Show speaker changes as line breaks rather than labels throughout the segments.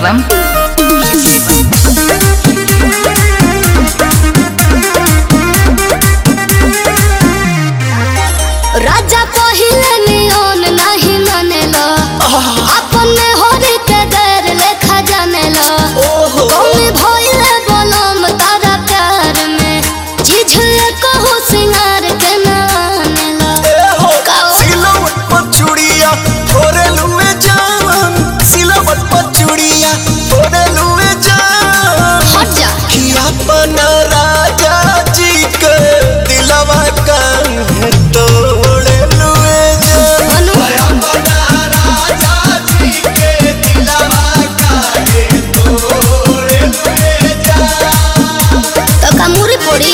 शिवम
राजा पहिले नियन नहीं मानेला अपने होरी के गैर लेखा जानेला कौन भइले बनम तारा प्यार में झिझले कहू सिंगार के ना मानेला
सिलवट पर चूड़िया फोरे लुए जान सिलवट पर चूड़िया फोरे लुए जान
हट जा
कि अपना राजा जी के दिलवा कान तोड़े लुए जान अपना राजा जी के दिलवा कान तोड़े लुए जान
तो कामुरी पड़ी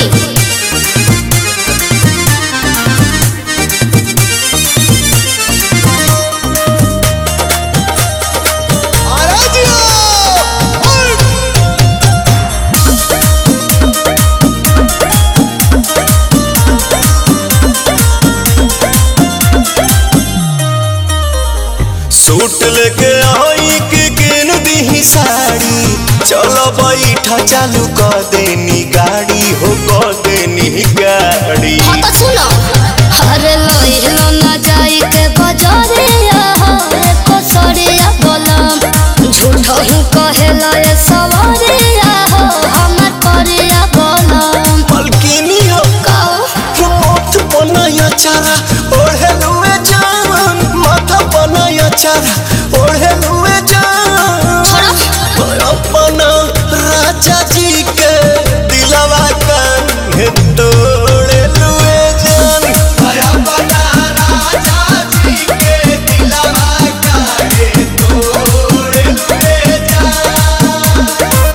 सूट लेके आई के किन दी साड़ी चलो बैठा चालू कर देनी गाड़ी हो कर देनी गाड़ी
हाँ तो सुनो अरे लोइलो ना जाई के बजरिया हो एको सरिया बोलम झूठो ही कहेला ये सवरिया हो हमर परिया बोलम
पलकिनी हो
कहो
मोथ बनाया चारा ओढ़े लुए जान माथा बनाया चारा ओढ़े लुए जान
छोड़ो
अपना राजा जी के दिलवा कान तोड़े लुए जान अपना राजा जी के दिलवा कान तोड़े लुए जान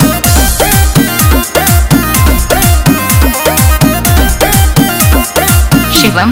शिवम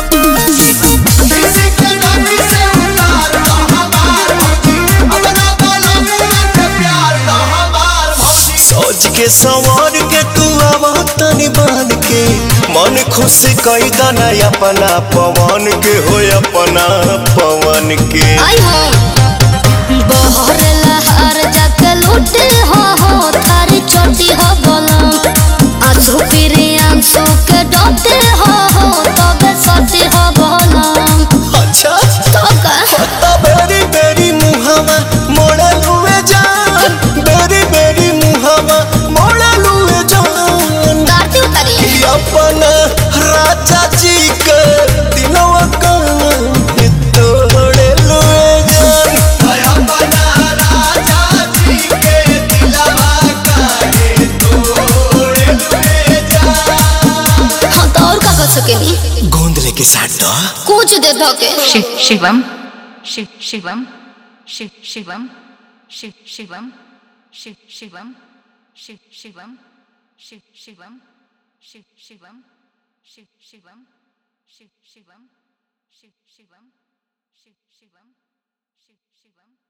सोच के संवार के तू आवा तनी बान के मन खुश कई दना अपना पवन के हो अपना पवन के
आई हो बहर लहर जाके लूटे हो थारी चोटी हो बोलम आंसू फिरे आंसू के डोटे हो तबे सती हो बोलम
अच्छा
तो का
पता बेरी बेरी मुहावा मोड़ा लुए जान बेरी बेरी मुहावा मोड़ा लुए जान
गाड़ी उतारी
कि अपना राजा जी के दिलवा कान तोड़े लुए जान अपना राजा जी के दिलवा कान तोड़े लुए जान
हाँ तो और का कर सकेनी
गोंद लेके साथ दो
कुछ दे धोके
शिवम शिवम शिवम शिवम शिवम शिवम शिवम शिवम शिवम शिवम शिवम शिवम शिवम शिवम शिवम